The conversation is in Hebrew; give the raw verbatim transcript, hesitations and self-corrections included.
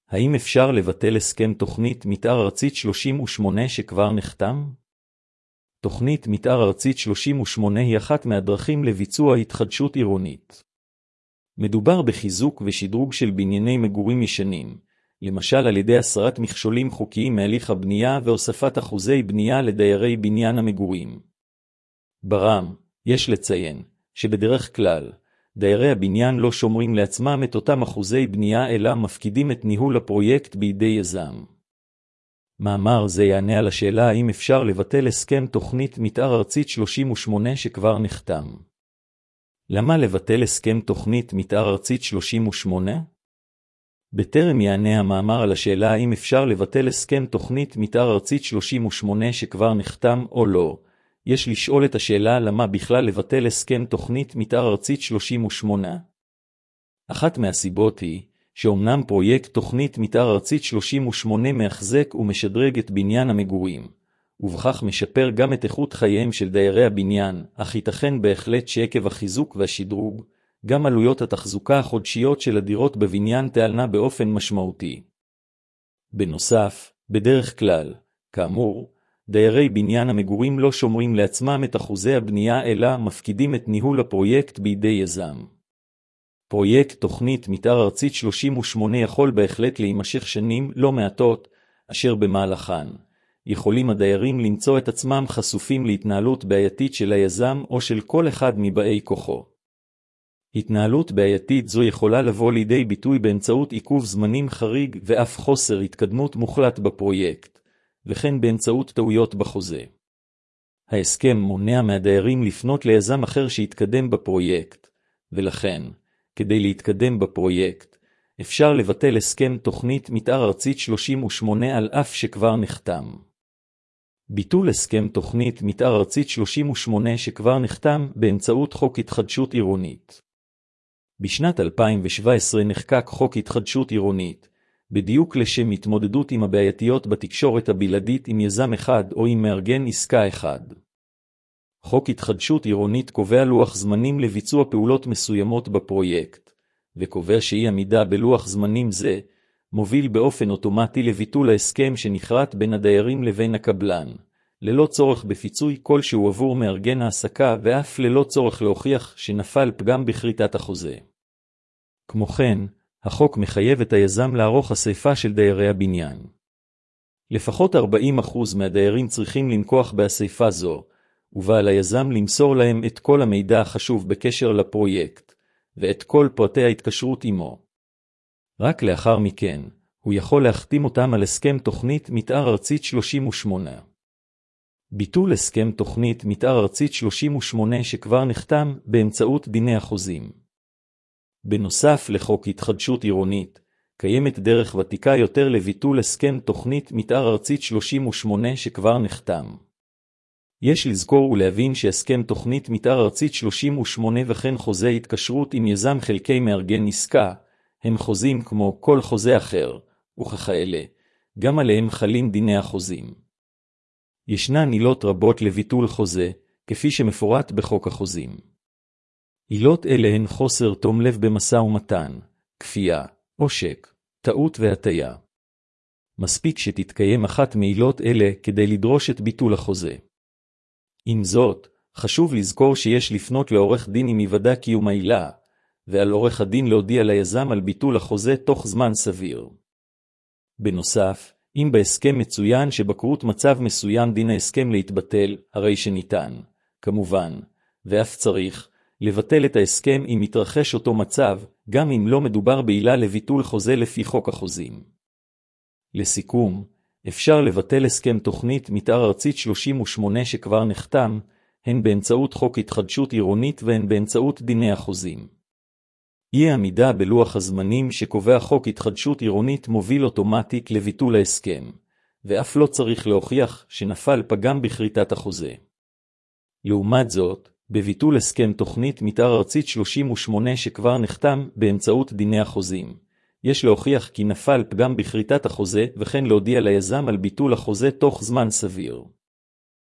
האם אפשר לבטל הסכם תוכנית מתאר ארצית שלושים ושמונה שכבר נחתם? תוכנית מתאר ארצית שלושים ושמונה היא אחת מהדרכים לביצוע התחדשות עירונית. מדובר בחיזוק ושדרוג של בנייני מגורים ישנים, למשל על ידי הסרת מכשולים חוקיים מהליך הבנייה והוספת אחוזי בנייה לדיירי בניין המגורים. ברם, יש לציין, שבדרך כלל, דיירי הבניין לא שומרים לעצמם את אותם אחוזי בנייה אלא מפקידים את ניהול הפרויקט בידי יזם. מאמר זה יענה על השאלה האם אפשר לבטל הסכם תוכנית מתאר ארצית שלושים ושמונה שכבר נחתם. למה לבטל הסכם תוכנית מתאר ארצית שלושים ושמונה? בטרם יענה המאמר על השאלה האם אפשר לבטל הסכם תוכנית מתאר ארצית שלושים ושמונה שכבר נחתם או לא, יש לשאול את השאלה למה בכלל לבטל הסכם תוכנית מתאר ארצית שלושים ושמונה. אחת מהסיבות היא, שאומנם פרויקט תוכנית מתאר ארצית שלושים ושמונה מחזק ומשדרג את בניין המגורים, ובכך משפר גם את איכות חייהם של דיירי הבניין, אך ייתכן בהחלט שעקב החיזוק והשדרוג, גם עלויות התחזוקה החודשיות של הדירות בבניין תעלנה באופן משמעותי. בנוסף, בדרך כלל, כאמור, דיירי בניין המגורים לא שומרים לעצמם את אחוזי הבנייה אלא מפקידים את ניהול הפרויקט בידי יזם. פרויקט תוכנית מתאר ארצית שלושים ושמונה יכול בהחלט להימשך שנים לא מעטות, אשר במהלכן יכולים הדיירים למצוא את עצמם חשופים להתנהלות בעייתית של היזם או של כל אחד מבאי כוחו. התנהלות בעייתית זו יכולה לבוא לידי ביטוי באמצעות עיכוב זמנים חריג ואף חוסר התקדמות מוחלט בפרויקט, וכן באמצעות טעויות בחוזה. ההסכם מונע מהדיירים לפנות ליזם אחר שיתקדם בפרויקט, ולכן, כדי להתקדם בפרויקט, אפשר לבטל הסכם תוכנית מתאר ארצית שלושים ושמונה על אף שכבר נחתם. ביטול הסכם תוכנית מתאר ארצית שלושים ושמונה שכבר נחתם באמצעות חוק התחדשות עירונית. בשנת אלפיים שבע עשרה נחקק חוק התחדשות עירונית, בדיוק לשם התמודדות עם הבעייתיות בתקשורת הבלעדית עם יזם אחד או עם מארגן עסקה אחד. חוק התחדשות עירונית קובע לוח זמנים לביצוע פעולות מסוימות בפרויקט, וקובע שאי עמידה בלוח זמנים זה, מוביל באופן אוטומטי לביטול ההסכם שנכרת בין הדיירים לבין הקבלן, ללא צורך בפיצוי כלשהו עבור מארגן העסקה ואף ללא צורך להוכיח שנפל פגם בכריתת החוזה. כמו כן, החוק מחייב את היזם לערוך אספה של דיירי הבניין. לפחות ארבעים אחוז מהדיירים צריכים לנכוח באספה זו, ובעל היזם למסור להם את כל המידע החשוב בקשר לפרויקט, ואת כל פרטי ההתקשרות עמו. רק לאחר מכן, הוא יכול להחתים אותם על הסכם תוכנית מתאר ארצית שלושים ושמונה. ביטול הסכם תוכנית מתאר ארצית שלושים ושמונה שכבר נחתם באמצעות דיני החוזים. בנוסף לחוק התחדשות עירונית, קיימת דרך ותיקה יותר לביטול הסכם תוכנית מתאר ארצית שלושים ושמונה שכבר נחתם. יש לזכור ולהבין שהסכם תוכנית מתאר ארצית שלושים ושמונה וכן חוזה התקשרות עם יזם חלקי מארגן עסקה, הם חוזים כמו כל חוזה אחר, וככאלה, גם עליהם חלים דיני החוזים. ישנן עילות רבות לביטול חוזה, כפי שמפורט בחוק החוזים. עילות אלה הן חוסר תום לב במשא ומתן, כפייה, עושק, טעות והטיה. מספיק שתתקיים אחת מעילות אלה כדי לדרוש את ביטול החוזה. עם זאת, חשוב לזכור שיש לפנות לעורך דין עם היוודע קיום העילה, ועל עורך הדין להודיע ליזם על ביטול החוזה תוך זמן סביר. בנוסף, אם בהסכם מצוין שבקרות מצב מסוים דין ההסכם להתבטל, הרי שניתן, כמובן, ואף צריך, לבטל את ההסכם אם מתרחש אותו מצב, גם אם לא מדובר בעילה לביטול חוזה לפי חוק החוזים. לסיכום, אפשר לבטל הסכם תוכנית מתאר ארצית שלושים ושמונה שכבר נחתם, הן באמצעות חוק התחדשות עירונית והן באמצעות דיני החוזים. אי עמידה בלוח הזמנים שקובע חוק התחדשות עירונית מוביל אוטומטית לביטול ההסכם, ואף לא צריך להוכיח שנפל פגם בכריתת החוזה. לעומת זאת, בביטול הסכם תוכנית מתאר ארצית שלושים ושמונה שכבר נחתם באמצעות דיני החוזים, יש להוכיח כי נפל פגם בכריתת החוזה וכן להודיע ליזם על ביטול החוזה תוך זמן סביר.